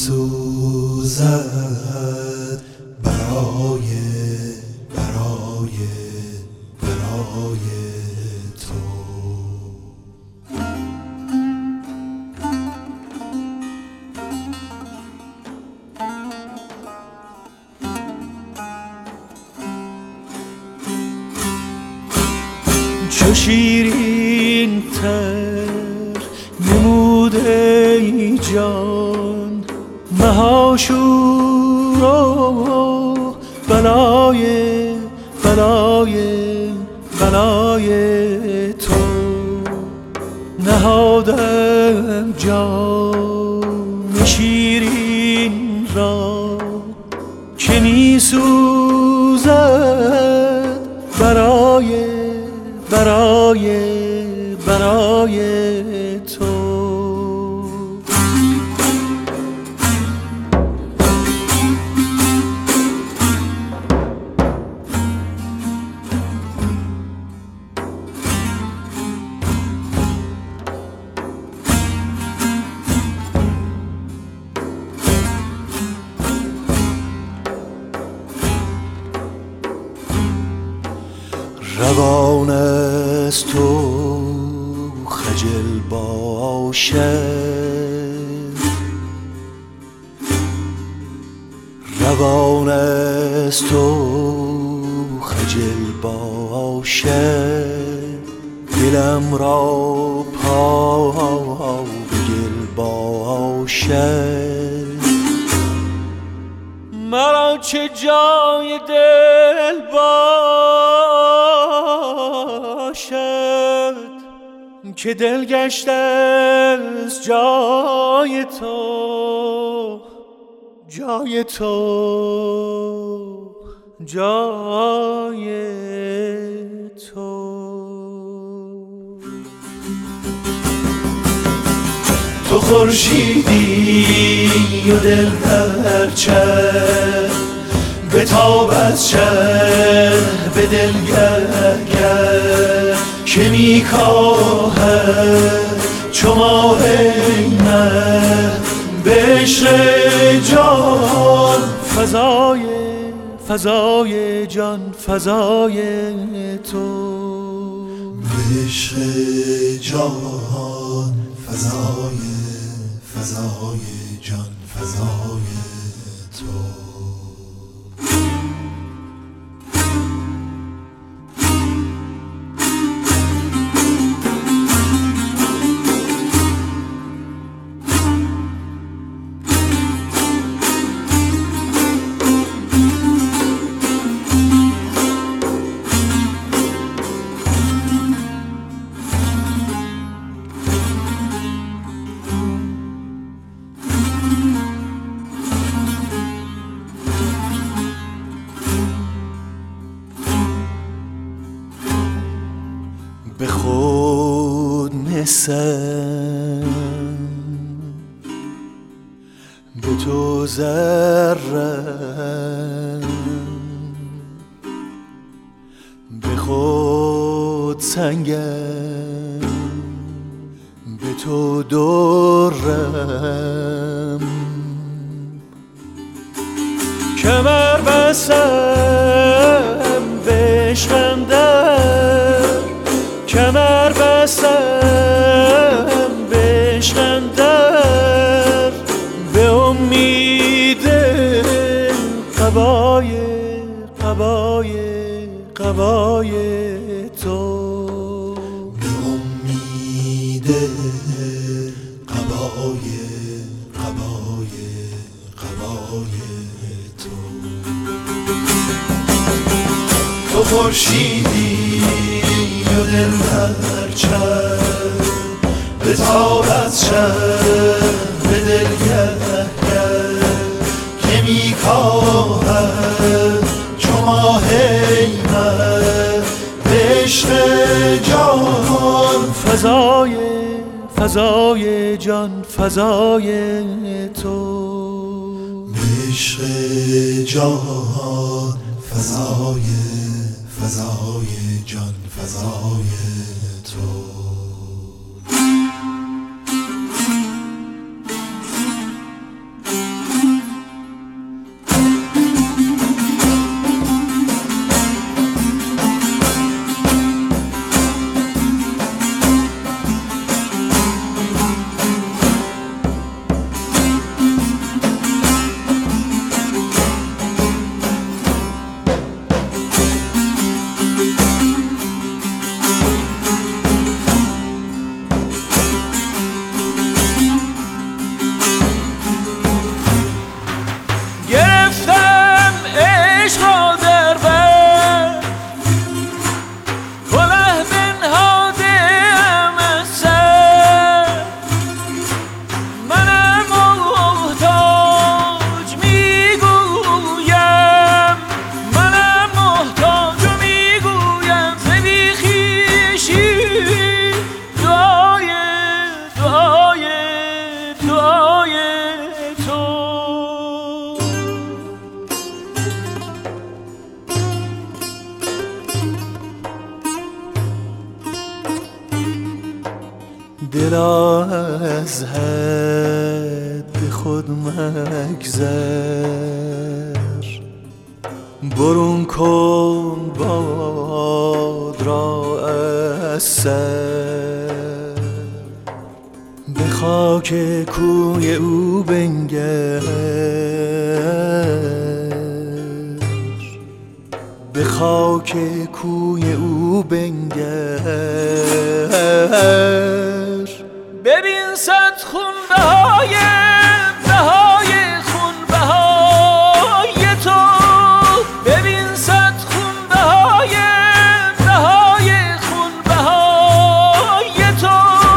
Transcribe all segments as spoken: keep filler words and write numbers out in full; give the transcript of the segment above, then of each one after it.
سوزد برای برای برای تو. چو شیرین تر نموده ای جان مهاشور و بلای بلای بلای تو. نهادم جان شیرین را که می سوزد برای برای برای تو. روان است تو خجل باشد، روان است تو خجل باشد، دلم را پا به گل باشد. مرا چه جای دل باشد که دل گشته از جای تو، جای تو، جای تو. تو خورشیدی و دل در چه بتاب از چه به دل گر که می کاهد چو ماه مه به عشق جان فضای فضای جان فضای تو. به عشق جان فضای فضای جان فضای تو. به خود نسم به تو ذرم، به خود سنگم به تو درم. کمر بستم به عشقم در، کمر بستم به عشقم در، به امید قبای قبای قبای تو. به امید قبای قبای قبای تو. تو خورشیدی و دل در چه بتاب از چه به دل گر که می کاهد چو ماه مه به عشق جان فضای فضای جان فضای تو. به عشق جان فضای فضای جان فضای تو. دلا از حد خود مگذر، برون کن باد را از سر، به خاک کوی او بنگر، به خاک کوی او بنگر. ببین صد خونبهای بهای خونبهای تو، ببین صد خونبهای بهای خونبهای تو.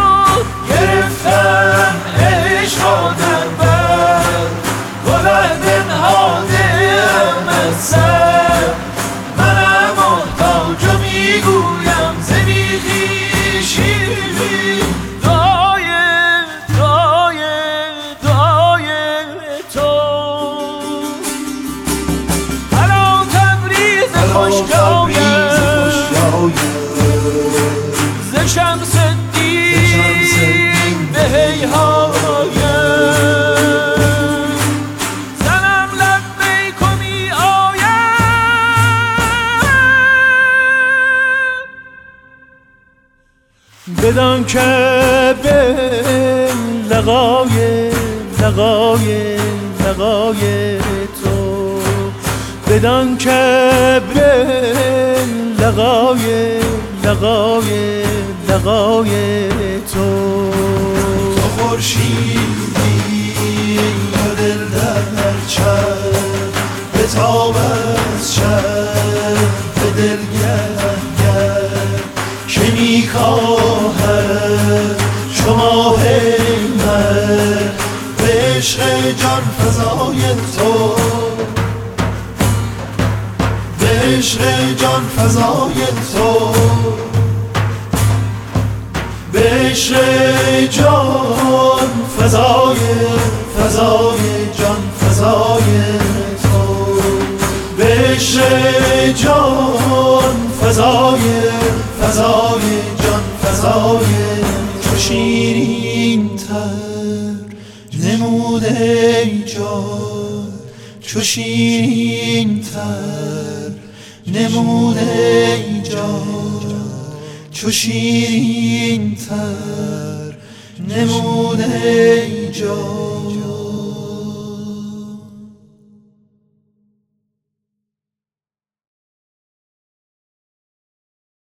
گرفتم عشق در بر، بلند نهادم از سر، منم محتاج و میگویم ز بیخیشی، دعای دعای دعای تو. هلا تبریز خوش جایم ز شمس الدین به هیهایم، زنم لبیک و می آیم. بدان که به لقای لقای لقای تو، بدان که به لقای لقای لقای تو. تو خورشیدی و دل در چرخ، به تاب از چرخ به دل گرد، که میکاهد چو ماه مه، به عشق جان فزای تو، به عشق جان فزای تو، به عشق جان فزای فزای جان فزای تو، به عشق جان فزای فزای جان فزای تو. شیرین تر نموده ای جان، چو شیرین تر نموده ای جان، چو شیرین تر نموده ای جان.